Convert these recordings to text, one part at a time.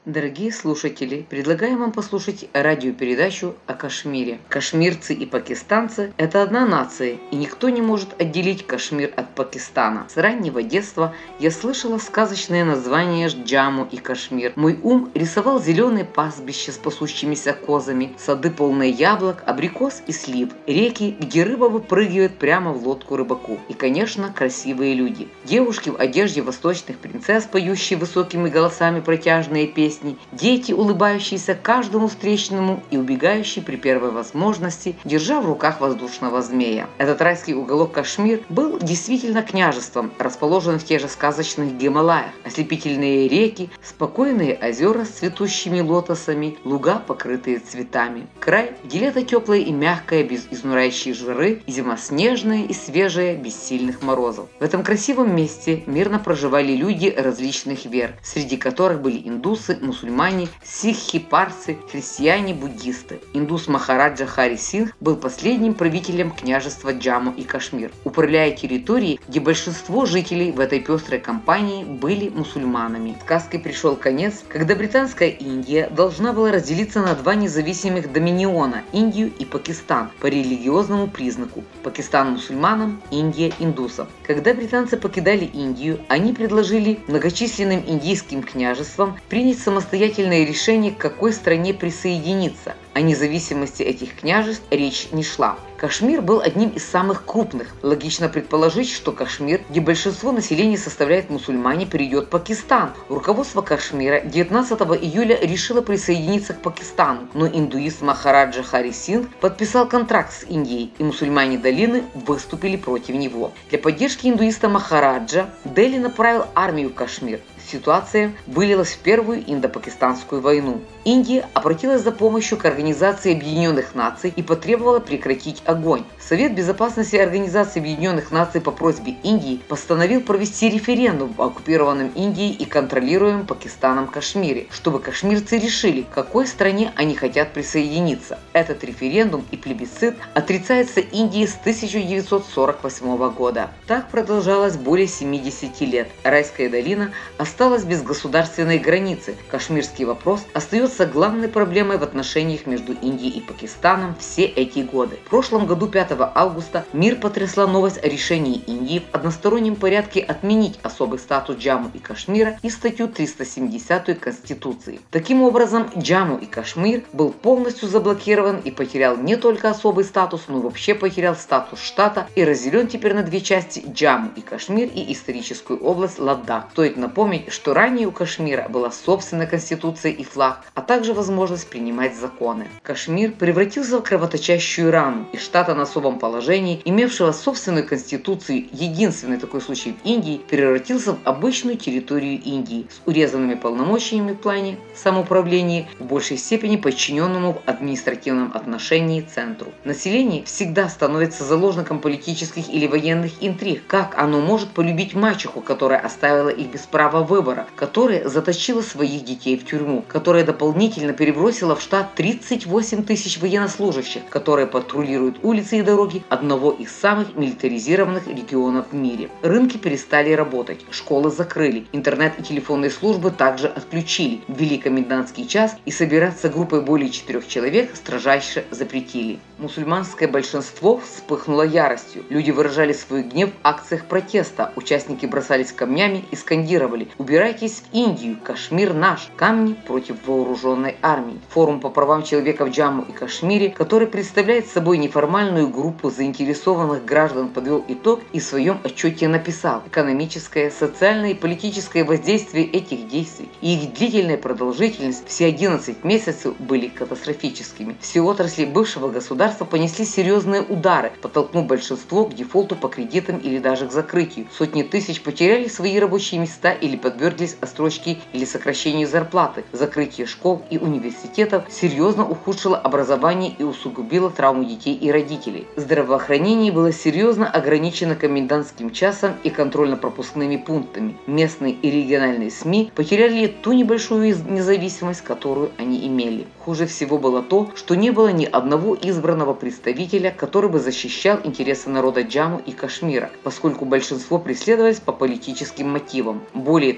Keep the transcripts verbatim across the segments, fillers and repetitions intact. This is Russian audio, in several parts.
Дорогие слушатели, предлагаем вам послушать радиопередачу о Кашмире. Кашмирцы и пакистанцы – это одна нация, и никто не может отделить Кашмир от Пакистана. С раннего детства я слышала сказочное название Джамму и Кашмир. Мой ум рисовал зеленые пастбища с пасущимися козами, сады полные яблок, абрикос и слив, реки, где рыба выпрыгивает прямо в лодку рыбаку. И, конечно, красивые люди. Девушки в одежде восточных принцесс, поющие высокими голосами протяжные песни, дети, улыбающиеся каждому встречному и убегающие при первой возможности, держа в руках воздушного змея. Этот райский уголок Кашмир был действительно княжеством, расположенным в тех же сказочных Гималаях. Ослепительные реки, спокойные озера с цветущими лотосами, луга, покрытые цветами. Край, где лето теплое и мягкое, без изнуряющей жары, и зима снежная и свежая, без сильных морозов. В этом красивом месте мирно проживали люди различных вер, среди которых были индусы, мусульмане, сикхи, парсы, христиане, буддисты. Индус Махараджа Хари Сингх был последним правителем княжества Джамму и Кашмир, управляя территорией, где большинство жителей в этой пестрой компании были мусульманами. Сказке пришел конец, когда британская Индия должна была разделиться на два независимых доминиона – Индию и Пакистан по религиозному признаку – Пакистан мусульманам, Индия индусам. Когда британцы покидали Индию, они предложили многочисленным индийским княжествам принять самостоятельное решение, к какой стране присоединиться. О независимости этих княжеств речь не шла. Кашмир был одним из самых крупных. Логично предположить, что Кашмир, где большинство населения составляет мусульмане, перейдет в Пакистан. Руководство Кашмира девятнадцатого июля решило присоединиться к Пакистану, но индуист Махараджа Хари Сингх подписал контракт с Индией, и мусульмане долины выступили против него. Для поддержки индуиста Махараджа Дели направил армию в Кашмир. Ситуация вылилась в Первую индо-пакистанскую войну. Индия обратилась за помощью к Организации Объединенных Наций и потребовала прекратить огонь. Совет Безопасности Организации Объединенных Наций по просьбе Индии постановил провести референдум в оккупированном Индией и контролируемом Пакистаном Кашмире, чтобы кашмирцы решили, к какой стране они хотят присоединиться. Этот референдум и плебисцит отрицается Индией с тысяча девятьсот сорок восьмого года. Так продолжалось более семидесяти лет. Райская долина осталась без государственной границы. Кашмирский вопрос остается главной проблемой в отношениях между Индией и Пакистаном все эти годы. В прошлом году, пятого августа, мир потрясла новость о решении Индии в одностороннем порядке отменить особый статус Джамму и Кашмира и статью триста семидесятую Конституции. Таким образом, Джамму и Кашмир был полностью заблокирован и потерял не только особый статус, но и вообще потерял статус штата и разделен теперь на две части – Джамму и Кашмир и историческую область Ладах. Стоит напомнить, что ранее у Кашмира была собственная конституция и флаг, а также возможность принимать законы. Кашмир превратился в кровоточащую рану, из штата на особом положении, имевшего собственную конституцию, единственный такой случай в Индии, превратился в обычную территорию Индии с урезанными полномочиями в плане самоуправления, в большей степени подчиненному в административном отношении центру. Население всегда становится заложником политических или военных интриг. Как оно может полюбить мачеху, которая оставила их без права выбора, которая заточила своих детей в тюрьму, которая дополнительно перебросила в штат тридцать восемь тысяч военнослужащих, которые патрулируют улицы и дороги одного из самых милитаризированных регионов в мире. Рынки перестали работать, школы закрыли, интернет и телефонные службы также отключили, ввели комендантский час и собираться группой более четырех человек строжайше запретили. Мусульманское большинство вспыхнуло яростью. Люди выражали свой гнев в акциях протеста, участники бросались камнями и скандировали: «Убирайтесь в Индию, Кашмир наш!» Камни против вооруженной армии. Форум по правам человека в Джамму и Кашмире, который представляет собой неформальную группу заинтересованных граждан, подвел итог и в своем отчете написал: экономическое, социальное и политическое воздействие этих действий и их длительная продолжительность все одиннадцать месяцев были катастрофическими. Все отрасли бывшего государства понесли серьезные удары, подтолкнув большинство к дефолту по кредитам или даже к закрытию. Сотни тысяч потеряли свои рабочие места или подверглись отсрочке или сокращению зарплаты. Закрытие школ и университетов серьезно ухудшило образование и усугубило травму детей и родителей. Здравоохранение было серьезно ограничено комендантским часом и контрольно-пропускными пунктами. Местные и региональные СМИ потеряли ту небольшую независимость, которую они имели. Хуже всего было то, что не было ни одного избранного представителя, который бы защищал интересы народа Джамму и Кашмира, поскольку большинство преследовались по политическим мотивам. Более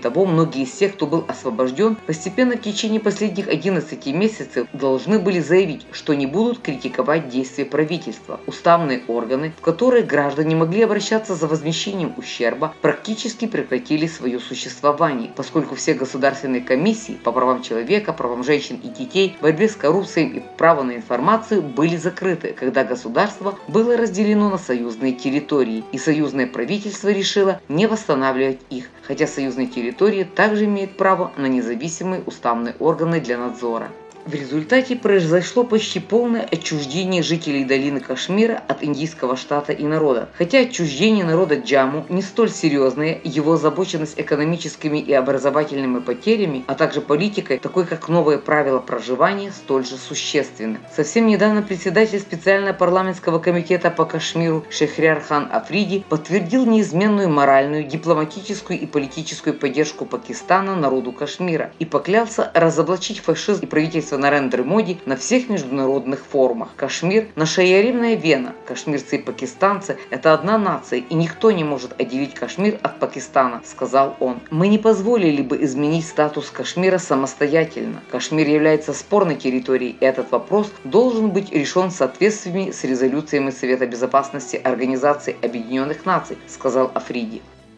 того, многие из тех, кто был освобожден, постепенно в течение последних одиннадцати месяцев должны были заявить, что не будут критиковать действия правительства. Уставные органы, в которые граждане могли обращаться за возмещением ущерба, практически прекратили свое существование, поскольку все государственные комиссии по правам человека, правам женщин и детей, борьбе с коррупцией и право на информацию были закрыты, когда государство было разделено на союзные территории, и союзное правительство решило не восстанавливать их, хотя союзные территории также имеют право на независимые уставные органы для надзора. В результате произошло почти полное отчуждение жителей долины Кашмира от индийского штата и народа. Хотя отчуждение народа Джамму не столь серьезное, его озабоченность экономическими и образовательными потерями, а также политикой, такой как новые правила проживания, столь же существенны. Совсем недавно председатель специального парламентского комитета по Кашмиру Шехрияр Хан Африди подтвердил неизменную моральную, дипломатическую и политическую поддержку Пакистана народу Кашмира и поклялся разоблачить фашизм и правительство Нарендры Моди на всех международных форумах. Кашмир – наша яревная вена. Кашмирцы и пакистанцы – это одна нация, и никто не может отделить Кашмир от Пакистана, сказал он. Мы не позволили бы изменить статус Кашмира самостоятельно. Кашмир является спорной территорией, и этот вопрос должен быть решен в соответствии с резолюциями Совета Безопасности Организации Объединенных Наций, сказал Африди.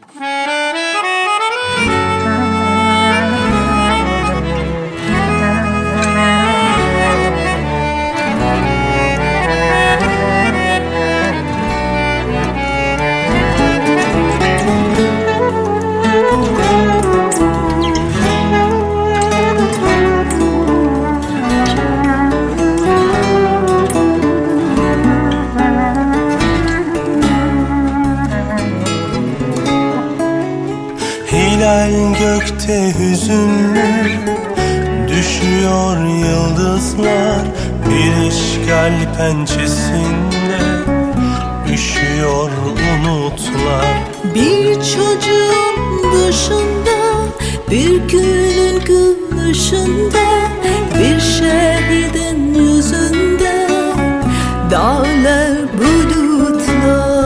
Gökte hüzünlü düşüyor yıldızlar, bir işgal pençesinde üşüyor umutlar. Bir çocuğun dışında, bir gülün gülüşünde, bir şehidin yüzünde dağlar bulutlar.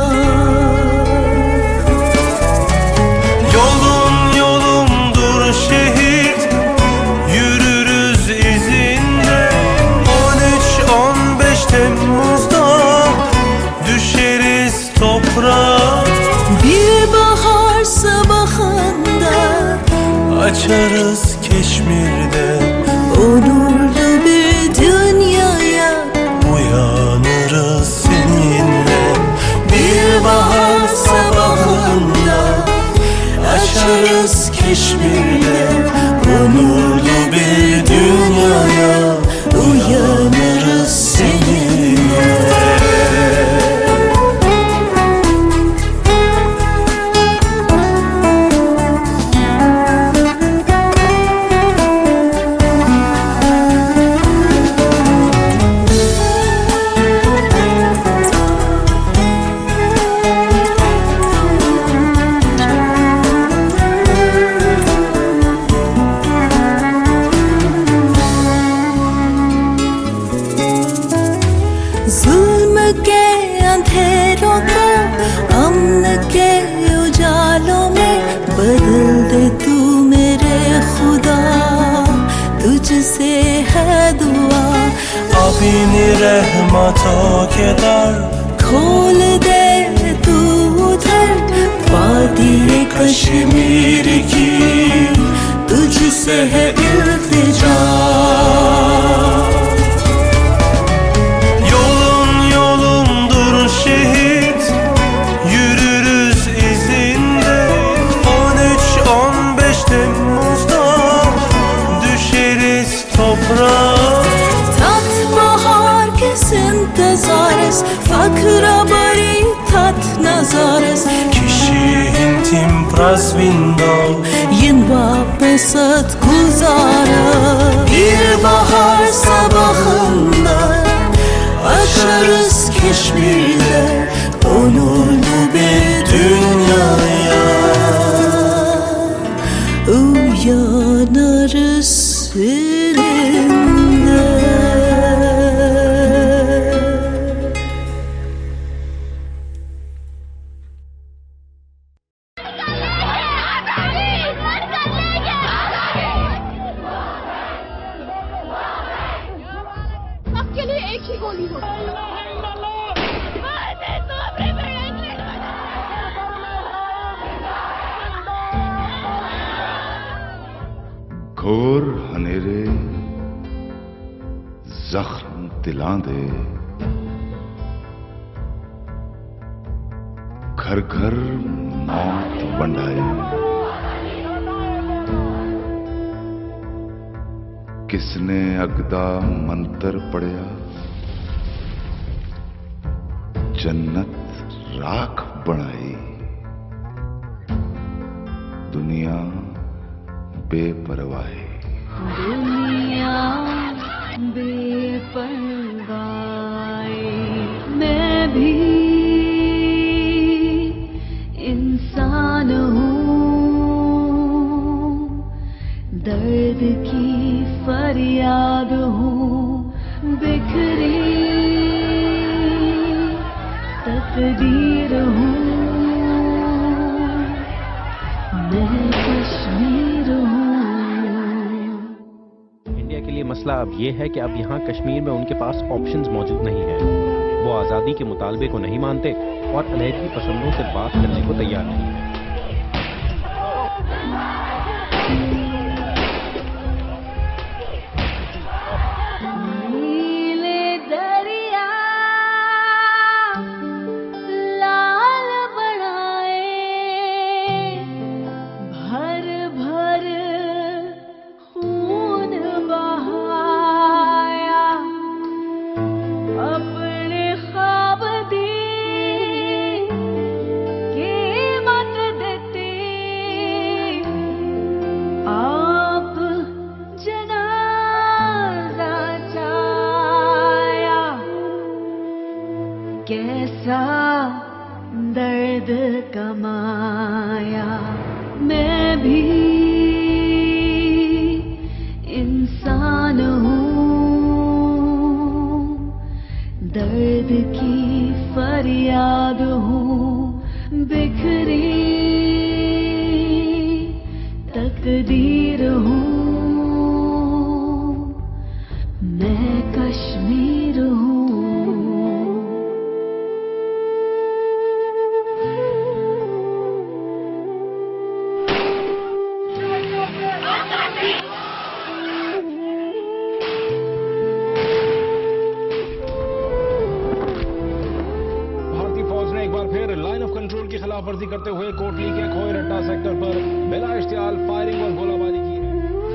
Bir bahar sabahında açarız Keşmir'de, onurlu bir dünyaya uyanırız seninle. Bir bahar sabahında açarız Keşmir'de, onurlu bir dünyaya uyanırız seninle. अपनी रहमतों के दर खोल दे तू उधर, वादी कश्मीर की तुझसे है इल्तिजा. Yolun yolumdur şehit, yürürüz izinde. On üç on beş Temmuz'da düşeriz toprağa. इंतज़ारस फ़ख्र बड़ी tat nazares Kişinin tim prazvindo Yin vapesat guzara Bir bahar sabahında Açarız Keşmir'de Onurlu bir dünyaya Uyanarız seninle. घोर हनेरे जख्म दिलां दे, घर घर मौत वंडाए, किसने अगदा मंतर पढ़िया, जन्नत राख बनाई, दुनिया बेपरवाही। दुनिया बेपरवाही, मैं भी इंसान हूँ, दर्द की फरियाद हूँ, बिखरी तकदीर हूँ, मैं कश्मीर हूँ। इंडिया के लिए मसला अब ये है कि अब यहाँ कश्मीर में उनके पास ऑप्शंस मौजूद नहीं है। वो आज़ादी के मुतालबे को नहीं मानते और अलहदगी पसंदों से बात करने को तैयार नहीं है। कैसा दर्द कमाया, मैं भी इंसान हूँ, दर्द की फरियाद हूँ, बिखरी तकदीर हूँ, मैं कश्मीर हूँ। की खिलाफवर्जी करते हुए कोटली के खोए रट्टा सेक्टर पर बिला इश्तियाल फायरिंग और गोलाबारी की है।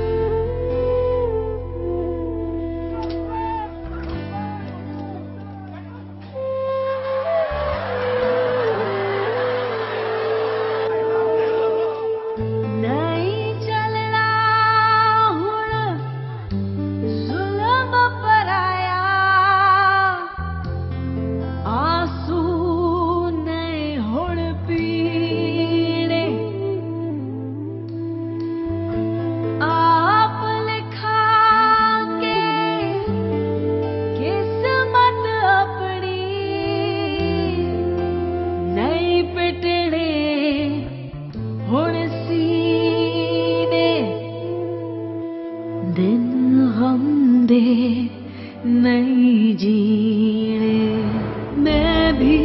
नहीं जीने, मैं भी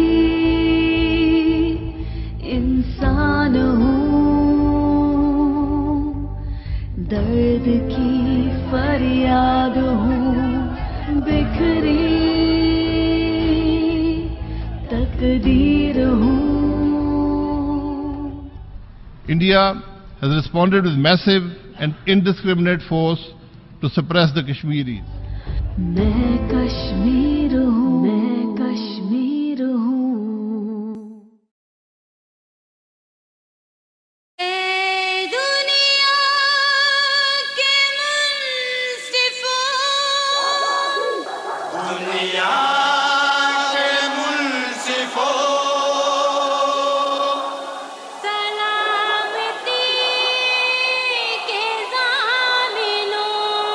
इंसान हूँ, दर्द की फरियाद हूँ, बिखरी तकदीर हूँ। India has responded with massive and indiscriminate force to suppress the Kashmiris. मैं कश्मीर हूँ, मैं कश्मीर हूँ। दुनिया के मुंसिफों, दुनिया के मुंसिफों, सलामती के ज़ामिनों,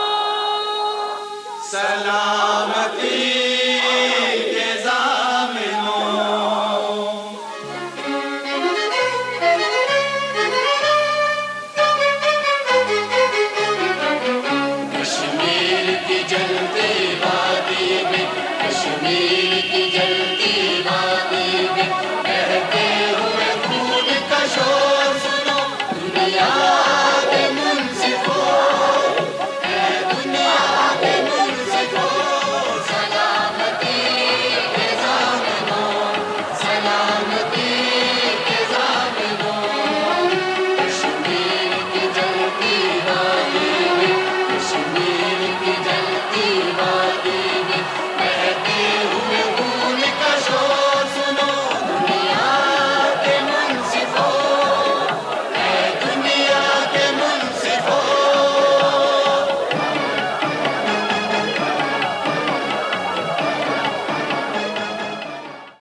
सलामती के ज़ामिनों, कश्मीर की जलते